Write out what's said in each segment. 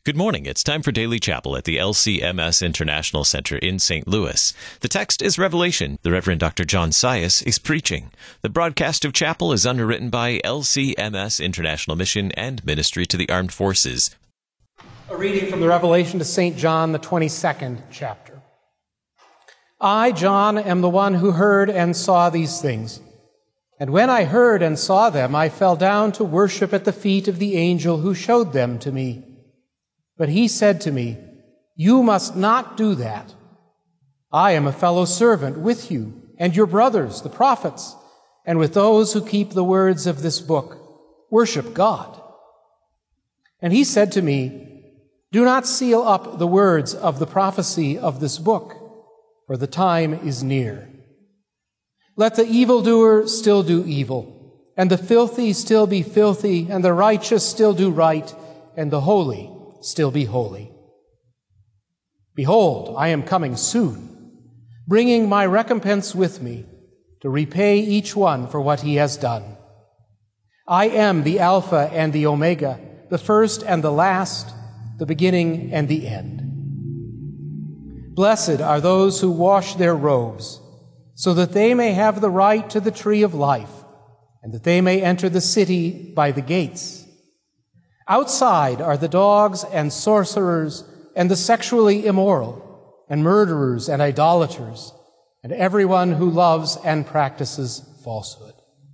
Good morning. It's time for Daily Chapel at the LCMS International Center in St. Louis. The text is Revelation. The Reverend Dr. John Sias is preaching. The broadcast of chapel is underwritten by LCMS International Mission and Ministry to the Armed Forces. A reading from the Revelation to St. John, the 22nd chapter. I, John, am the one who heard and saw these things. And when I heard and saw them, I fell down to worship at the feet of the angel who showed them to me. But he said to me, "You must not do that. I am a fellow servant with you and your brothers, the prophets, and with those who keep the words of this book. Worship God." And he said to me, "Do not seal up the words of the prophecy of this book, for the time is near. Let the evildoer still do evil, and the filthy still be filthy, and the righteous still do right, and the holy still be holy. Behold, I am coming soon, bringing my recompense with me to repay each one for what he has done. I am the Alpha and the Omega, the first and the last, the beginning and the end. Blessed are those who wash their robes, so that they may have the right to the tree of life, and that they may enter the city by the gates. Outside are the dogs and sorcerers and the sexually immoral and murderers and idolaters and everyone who loves and practices falsehood.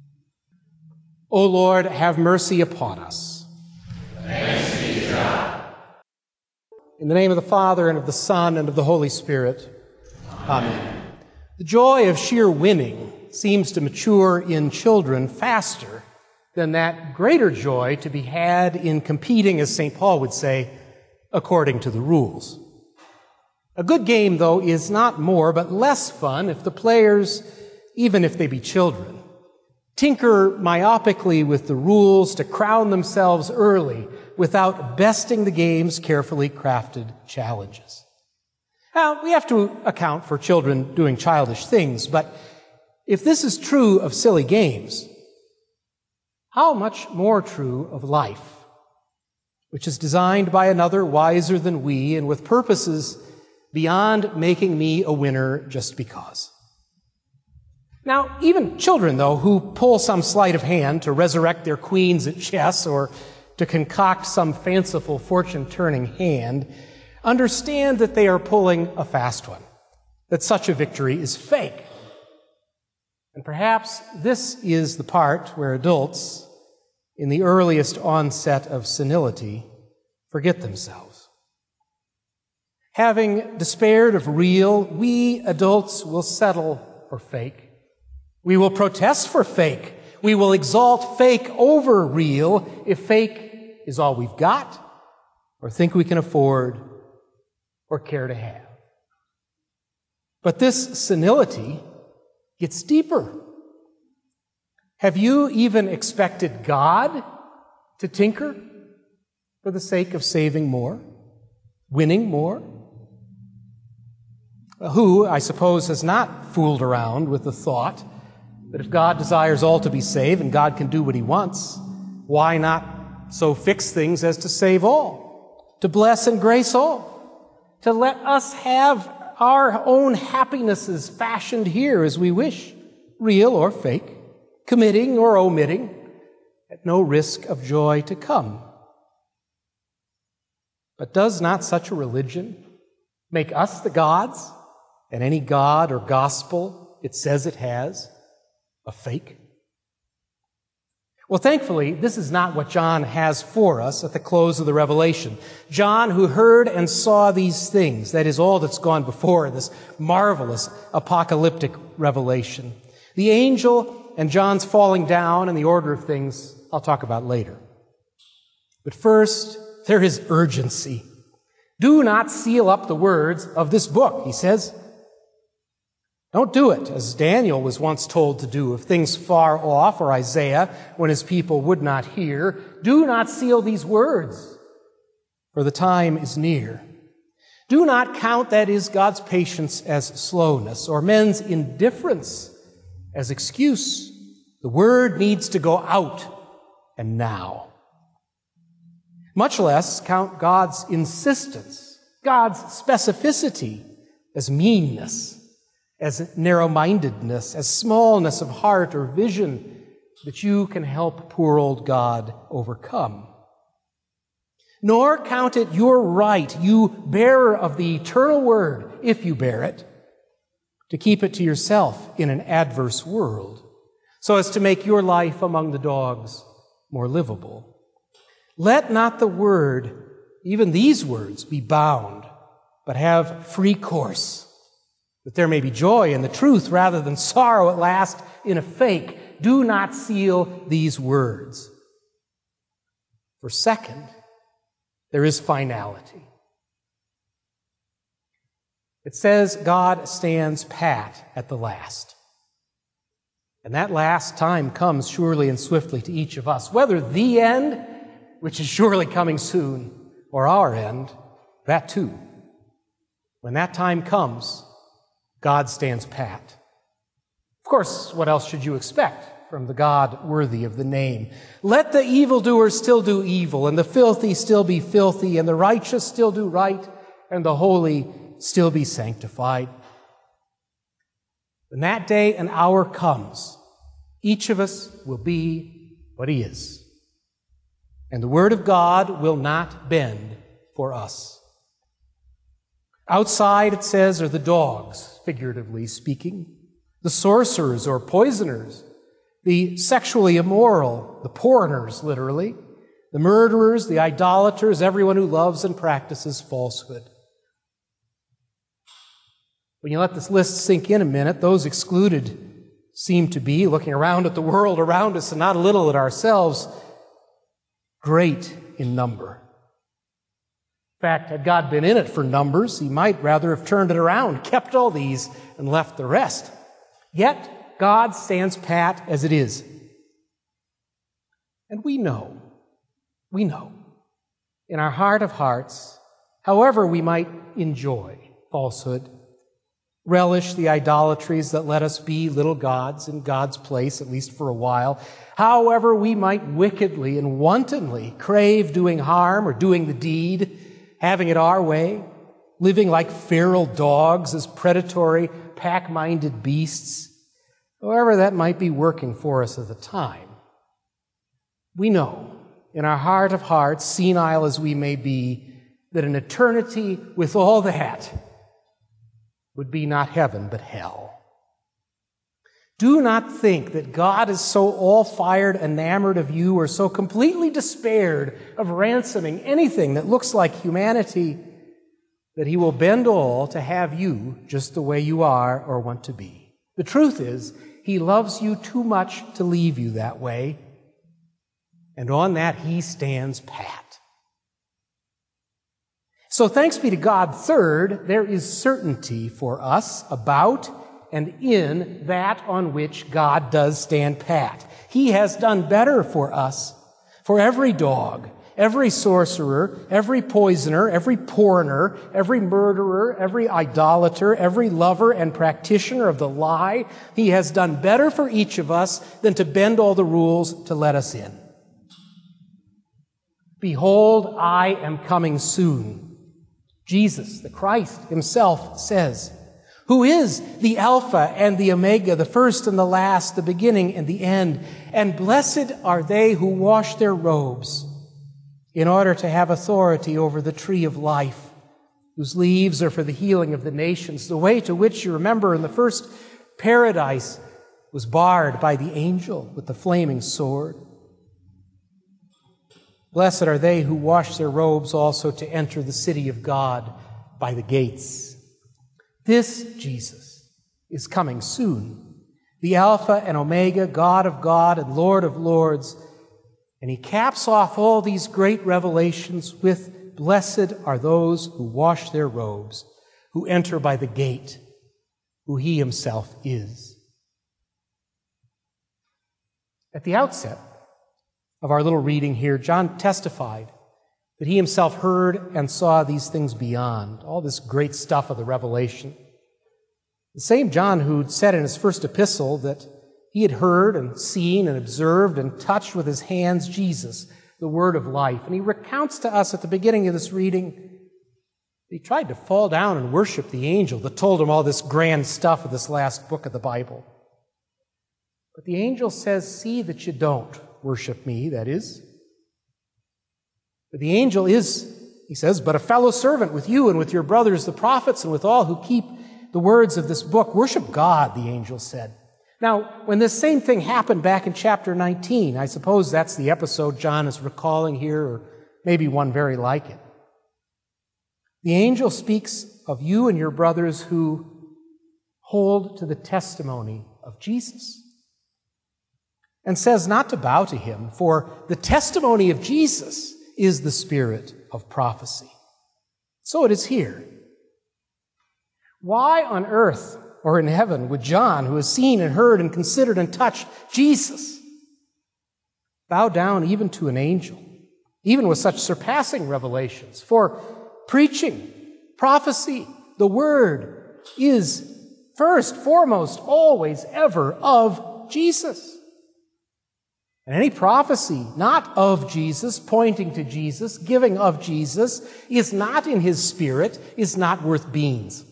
O Lord, have mercy upon us. Thanks be to God. In the name of the Father, and of the Son, and of the Holy Spirit. Amen. The joy of sheer winning seems to mature in children faster than that greater joy to be had in competing, as St. Paul would say, according to the rules. A good game, though, is not more but less fun if the players, even if they be children, tinker myopically with the rules to crown themselves early without besting the game's carefully crafted challenges. Now, we have to account for children doing childish things, but if this is true of silly games, how much more true of life, which is designed by another wiser than we and with purposes beyond making me a winner just because. Now, even children, though, who pull some sleight of hand to resurrect their queens at chess or to concoct some fanciful fortune-turning hand, understand that they are pulling a fast one, that such a victory is fake. And perhaps this is the part where adults, in the earliest onset of senility, forget themselves. Having despaired of real, we adults will settle for fake. We will protest for fake. We will exalt fake over real if fake is all we've got, or think we can afford, or care to have. But this senility gets deeper. Have you even expected God to tinker for the sake of saving more, winning more? Who, I suppose, has not fooled around with the thought that if God desires all to be saved and God can do what he wants, why not so fix things as to save all, to bless and grace all, to let us have our own happinesses fashioned here as we wish, real or fake, committing or omitting, at no risk of joy to come. But does not such a religion make us the gods, and any god or gospel it says it has a fake? Well, thankfully, this is not what John has for us at the close of the Revelation. John, who heard and saw these things, that is all that's gone before this marvelous apocalyptic revelation. The angel and John's falling down and the order of things I'll talk about later. But first, there is urgency. Do not seal up the words of this book, he says. Don't do it, as Daniel was once told to do, if things far off, or Isaiah, when his people would not hear. Do not seal these words, for the time is near. Do not count, that is, God's patience as slowness, or men's indifference as excuse. The word needs to go out, and now. much less count God's insistence, God's specificity as meanness, as narrow-mindedness, as smallness of heart or vision that you can help poor old God overcome. Nor count it your right, you bearer of the eternal word, if you bear it, to keep it to yourself in an adverse world, so as to make your life among the dogs more livable. Let not the word, even these words, be bound, but have free course, that there may be joy in the truth rather than sorrow at last in a fake. Do not seal these words. For second, there is finality. It says God stands pat at the last. And that last time comes surely and swiftly to each of us, whether the end, which is surely coming soon, or our end, that too. When that time comes, God stands pat. Of course, what else should you expect from the God worthy of the name? Let the evildoers still do evil, and the filthy still be filthy, and the righteous still do right, and the holy still be sanctified. When that day and hour comes, each of us will be what he is. And the word of God will not bend for us. Outside, it says, are the dogs, figuratively speaking, the sorcerers or poisoners, the sexually immoral, the porners, literally, the murderers, the idolaters, everyone who loves and practices falsehood. When you let this list sink in a minute, those excluded seem to be, looking around at the world around us and not a little at ourselves, great in number. In fact, had God been in it for numbers, he might rather have turned it around, kept all these, and left the rest. Yet, God stands pat as it is. And we know, in our heart of hearts, however we might enjoy falsehood, relish the idolatries that let us be little gods in God's place, at least for a while, however we might wickedly and wantonly crave doing harm or doing the deed, having it our way, living like feral dogs as predatory, pack-minded beasts, however that might be working for us at the time. We know, in our heart of hearts, senile as we may be, that an eternity with all that would be not heaven, but hell. Do not think that God is so all-fired enamored of you or so completely despaired of ransoming anything that looks like humanity that he will bend all to have you just the way you are or want to be. The truth is, he loves you too much to leave you that way, and on that he stands pat. So thanks be to God, third, there is certainty for us about and in that on which God does stand pat. He has done better for us, for every dog, every sorcerer, every poisoner, every porner, every murderer, every idolater, every lover and practitioner of the lie. He has done better for each of us than to bend all the rules to let us in. Behold, I am coming soon. Jesus, the Christ himself, says, who is the Alpha and the Omega, the first and the last, the beginning and the end. And blessed are they who wash their robes in order to have authority over the tree of life, whose leaves are for the healing of the nations, the way to which, you remember, in the first paradise was barred by the angel with the flaming sword. Blessed are they who wash their robes also to enter the city of God by the gates. This Jesus is coming soon, the Alpha and Omega, God of God and Lord of Lords. And he caps off all these great revelations with, blessed are those who wash their robes, who enter by the gate, who he himself is. At the outset of our little reading here, John testified that he himself heard and saw these things beyond, all this great stuff of the Revelation. The same John who'd said in his first epistle that he had heard and seen and observed and touched with his hands Jesus, the word of life. And he recounts to us at the beginning of this reading, he tried to fall down and worship the angel that told him all this grand stuff of this last book of the Bible. But the angel says, see that you don't worship me, that is. For the angel is, he says, but a fellow servant with you and with your brothers, the prophets, and with all who keep the words of this book. Worship God, the angel said. Now, when this same thing happened back in chapter 19, I suppose that's the episode John is recalling here, or maybe one very like it. The angel speaks of you and your brothers who hold to the testimony of Jesus, and says not to bow to him, for the testimony of Jesus is the spirit of prophecy. So it is here. Why on earth or in heaven would John, who has seen and heard and considered and touched Jesus, bow down even to an angel, even with such surpassing revelations? For preaching, prophecy, the word is first, foremost, always, ever of Jesus. And any prophecy not of Jesus, pointing to Jesus, giving of Jesus, is not in his spirit, is not worth beans.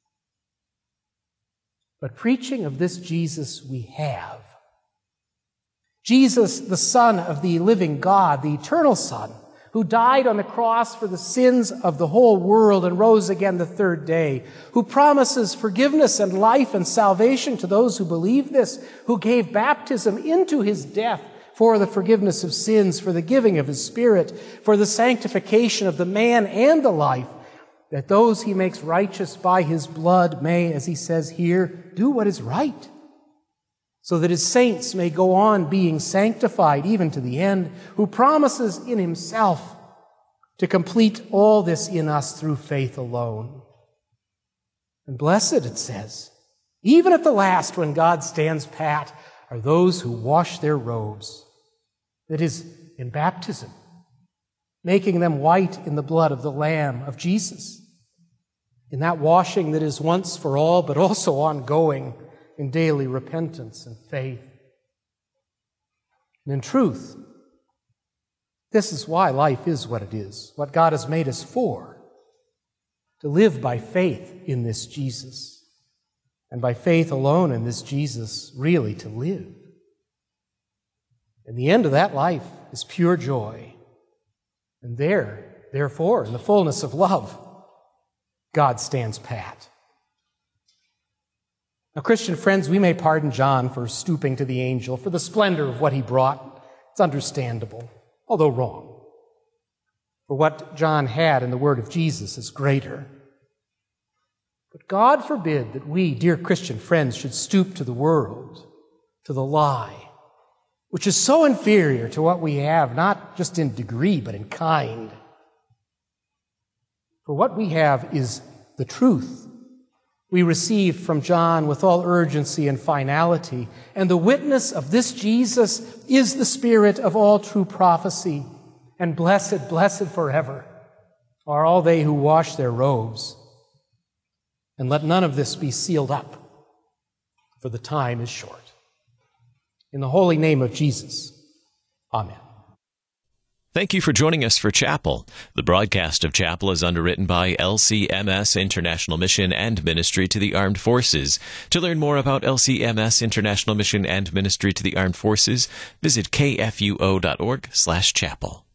But preaching of this Jesus we have. Jesus, the Son of the living God, the eternal Son, who died on the cross for the sins of the whole world and rose again the third day, who promises forgiveness and life and salvation to those who believe this, who gave baptism into his death for the forgiveness of sins, for the giving of his Spirit, for the sanctification of the man and the life, that those he makes righteous by his blood may, as he says here, do what is right, so that his saints may go on being sanctified even to the end, who promises in himself to complete all this in us through faith alone. And blessed, it says, even at the last when God stands pat, are those who wash their robes, that is, in baptism, making them white in the blood of the Lamb of Jesus, in that washing that is once for all, but also ongoing in daily repentance and faith. And in truth, this is why life is what it is, what God has made us for, to live by faith in this Jesus, and by faith alone in this Jesus, really to live. And the end of that life is pure joy. And therefore, in the fullness of love, God stands pat. Now, Christian friends, we may pardon John for stooping to the angel, for the splendor of what he brought. It's understandable, although wrong. For what John had in the word of Jesus is greater. But God forbid that we, dear Christian friends, should stoop to the world, to the lie, which is so inferior to what we have, not just in degree, but in kind. For what we have is the truth we received from John with all urgency and finality, and the witness of this Jesus is the spirit of all true prophecy, and blessed, blessed forever are all they who wash their robes. And let none of this be sealed up, for the time is short. In the holy name of Jesus, amen. Thank you for joining us for Chapel. The broadcast of Chapel is underwritten by LCMS International Mission and Ministry to the Armed Forces. To learn more about LCMS International Mission and Ministry to the Armed Forces, visit kfuo.org/chapel.